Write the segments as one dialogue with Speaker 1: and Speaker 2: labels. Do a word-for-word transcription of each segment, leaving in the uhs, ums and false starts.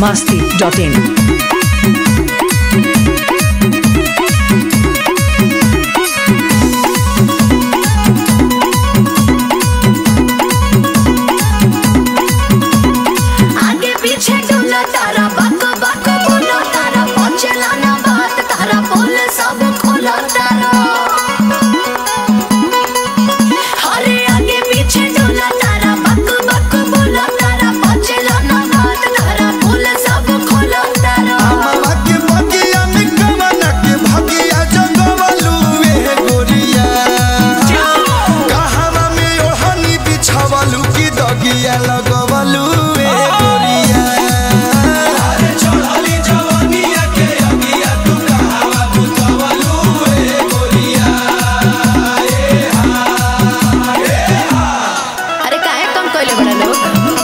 Speaker 1: masti dot in.
Speaker 2: आगे पीछे डोला तारा बक बक बोला तारा पहुंचला ना बात तारा बोल सब खोला तारा अरे आगे पीछे डोला तारा बक बक बोला तारा पहुंचला ना बात तारा बोल सब खोला तारा
Speaker 3: अमवा के बगिया में कवना के भगिया जंगवलू ए गोरिया कहवा में ओढ़नी बिछावलू की दगिया लगवलू ए गोरिया अरे चढ़ली जवानिया के अगिया तू कहवा बुतवलू ए गोरिया ए हा ए हा
Speaker 2: अरे काहे कम कइले बड़ा लोग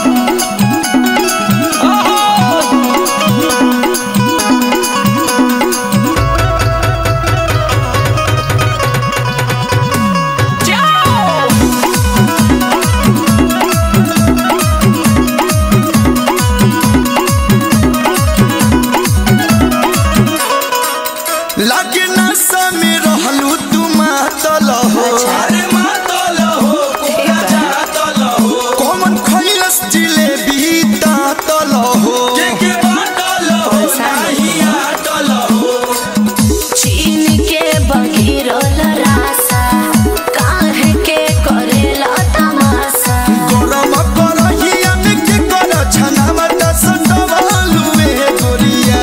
Speaker 3: लागे नशा में रहलू तू मातल हो अरे मातल हो कोरा जातल हो कौन खइलस जिलेबी तातल हो के के बाटल हो नाही आटल हो
Speaker 2: चीन के बगिरल रासा काहे के करेला तमाशा
Speaker 3: गरम करहिया में के कर छनावा दस डबलू ए गोरिया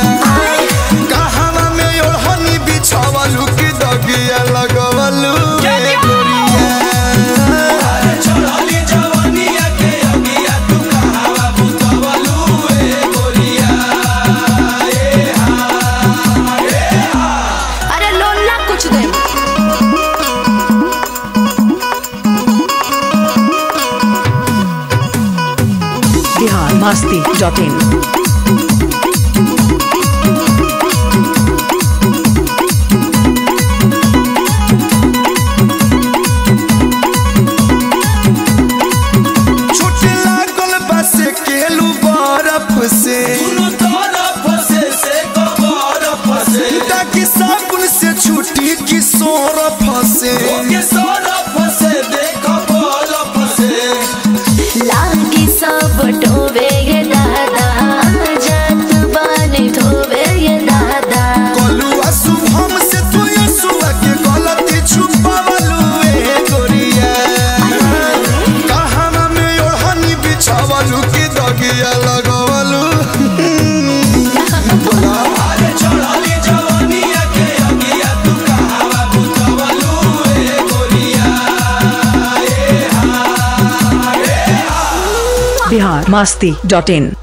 Speaker 3: कहवा में ओढ़नी बिछावलू की दगिया लगवलू ए गोरिया अरे चढ़ली जवानिया के अगिया तू कहवा बुतवलू ए गोरिया ए हा ए हा
Speaker 2: अरे लोन ना कुछ दे
Speaker 1: Bihar masti dot in.
Speaker 3: छूटे लागल बस केलू बर्फ से दुनो तरफ से से बर्फ से ताकि साबुन से छूटी की सोरफ से के सोरफ से देखो बर्फ से
Speaker 2: लागी सब टोवे ये दादा जात बानी धोवे ये दादा
Speaker 3: कलुआ शुभम से तू यसुआ के गलती छुपावलू ए गोरिया कहवा में ओढ़नी बिछावलू की दगिया लगवलू बोला अरे चढ़ली जवानिया के अगिया तू कहवा बुतवलू ए गोरिया ए हा ए हा
Speaker 1: Bihar masti dot in.